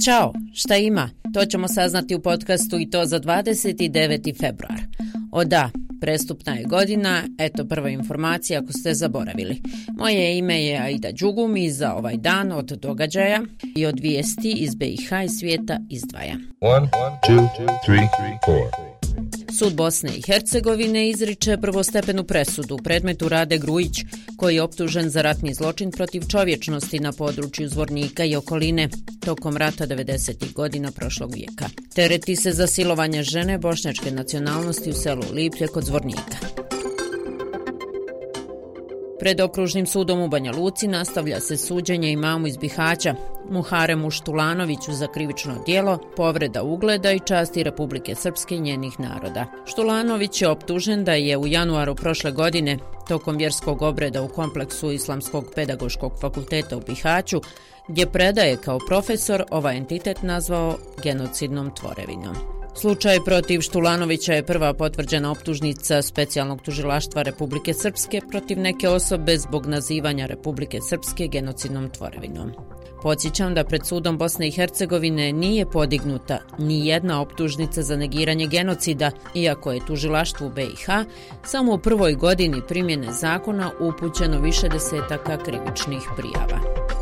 Ćao, šta ima? To ćemo saznati u podcastu i to za 29. februar. Prestupna je godina, eto prva informacija ako ste zaboravili. Moje ime je Aida Đugum i za ovaj dan od događaja i od vijesti iz BiH i svijeta izdvaja. 1, 2, 3, 4. Sud Bosne i Hercegovine izriče prvostepenu presudu u predmetu Rade Grujić, koji je optužen za ratni zločin protiv čovječnosti na području Zvornika i okoline tokom rata 90. godina prošlog vijeka. Tereti se za silovanje žene bošnjačke nacionalnosti u selu Liplje kod Zvornika. Pred okružnim sudom u Banja Luci nastavlja se suđenje imamu iz Bihaća, Muharemu Štulanoviću za krivično djelo, povreda ugleda i časti Republike Srpske i njenih naroda. Štulanović je optužen da je u januaru prošle godine, tokom vjerskog obreda u kompleksu Islamskog pedagoškog fakulteta u Bihaću, gdje predaje kao profesor, ovaj entitet nazvao genocidnom tvorevinom. Slučaj protiv Štulanovića je prva potvrđena optužnica Specijalnog tužilaštva Republike Srpske protiv neke osobe zbog nazivanja Republike Srpske genocidnom tvorevinom. Podsjećam da pred sudom Bosne i Hercegovine nije podignuta ni jedna optužnica za negiranje genocida, iako je tužilaštvu BiH samo u prvoj godini primjene zakona upućeno više desetaka krivičnih prijava.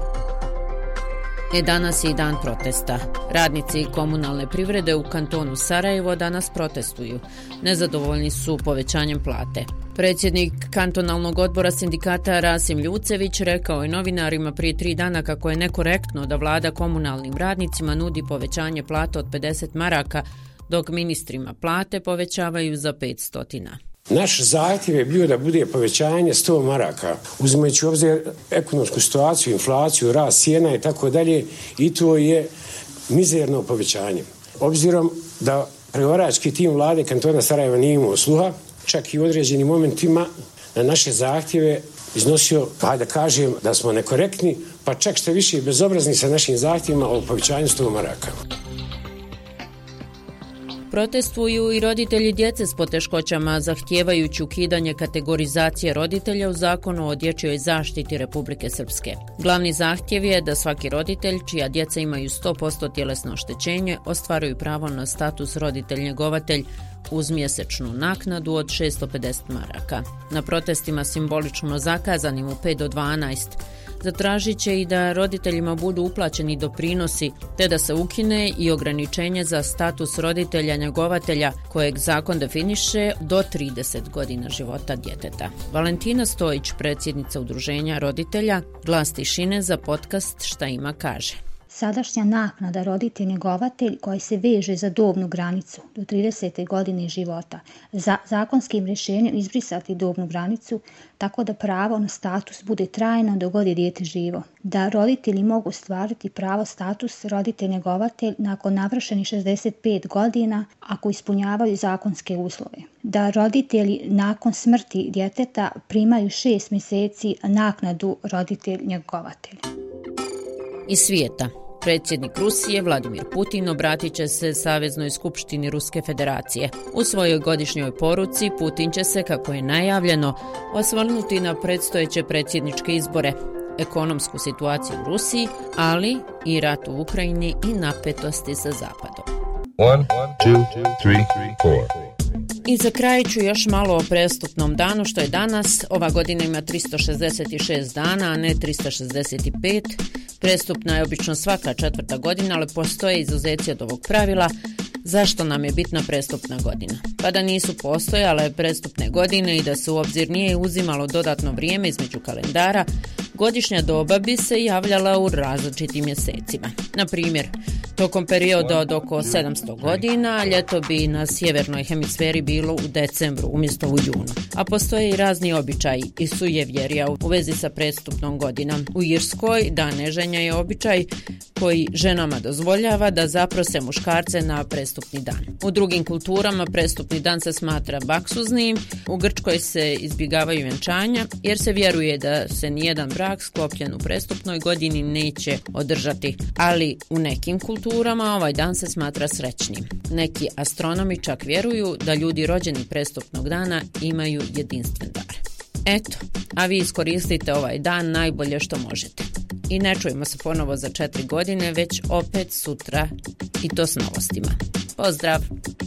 Danas je i dan protesta. Radnici komunalne privrede u kantonu Sarajevo danas protestuju. Nezadovoljni su povećanjem plate. Predsjednik kantonalnog odbora sindikata Rasim Ljucević rekao je novinarima prije 3 dana kako je nekorektno da vlada komunalnim radnicima nudi povećanje plata od 50 maraka, dok ministrima plate povećavaju za 500. Naš zahtjev je bio da bude povećanje 100 maraka, uzimajući u obzir ekonomsku situaciju, inflaciju, rast cijena i tako dalje, i to je mizerno povećanje. Obzirom da pregovarački tim vlade kantona Sarajeva nije imao sluha, čak i u određenim momentima na naše zahtjeve iznosio, da kažem da smo nekorektni, pa čak što više bezobrazni sa našim zahtjevima o povećanju 100 maraka. Protestuju i roditelji djece s poteškoćama, zahtijevajući ukidanje kategorizacije roditelja u zakonu o dječjoj zaštiti Republike Srpske. Glavni zahtjev je da svaki roditelj, čija djeca imaju 100% tjelesno oštećenje, ostvaruju pravo na status roditelj-njegovatelj uz mjesečnu naknadu od 650 maraka. Na protestima simbolično zakazanim u 5 do 12 zatražit će i da roditeljima budu uplaćeni doprinosi, te da se ukine i ograničenje za status roditelja-njegovatelja kojeg zakon definiše do 30 godina života djeteta. Valentina Stojić, predsjednica udruženja roditelja, Glas tišine za podcast Šta ima kaže. Sadašnja naknada roditelj-njegovatelj koji se veže za dobnu granicu do 30. godine života, za zakonskim rješenjem izbrisati dobnu granicu tako da pravo na status bude trajno dok god je dijete živo. Da roditelji mogu stvariti pravo status roditelj-njegovatelj nakon navršenih 65 godina ako ispunjavaju zakonske uslove. Da roditelji nakon smrti djeteta primaju 6 mjeseci naknadu roditelj-njegovatelj. Iz svijeta. Predsjednik Rusije Vladimir Putin obratit će se Saveznoj skupštini Ruske federacije. U svojoj godišnjoj poruci Putin će se, kako je najavljeno, osvrnuti na predstojeće predsjedničke izbore, ekonomsku situaciju u Rusiji, ali i rat u Ukrajini i napetosti sa Zapadom. 1, 2, 3, 4. I za kraj ću još malo o prestupnom danu, što je danas. Ova godina ima 366 dana, a ne 365. Prestupna je obično svaka 4. godina, ali postoje izuzeci od ovog pravila. Zašto nam je bitna prestupna godina? Pa da nisu postojale prestupne godine i da se u obzir nije uzimalo dodatno vrijeme između kalendara, godišnja doba bi se javljala u različitim mjesecima. Na primjer, tokom perioda od oko 700 godina, ljeto bi na sjevernoj hemisferi bilo u decembru umjesto u junu. A postoje i razni običaji i sujevjerja u vezi sa prestupnom godinom. U Irskoj dan neženja je običaj koji ženama dozvoljava da zaprose muškarce na prestupni dan. U drugim kulturama prestupni dan se smatra baksuznim, u Grčkoj se izbjegavaju vjenčanja jer se vjeruje da se nijedan brak sklopljen u prestupnoj godini neće održati, ali u nekim kulturama ovaj dan se smatra srećnim. Neki astronomi čak vjeruju da ljudi rođeni prestupnog dana imaju jedinstven dar. Eto, a vi iskoristite ovaj dan najbolje što možete. i ne čujemo se ponovo za 4 godine, već opet sutra i to s novostima. Pozdrav!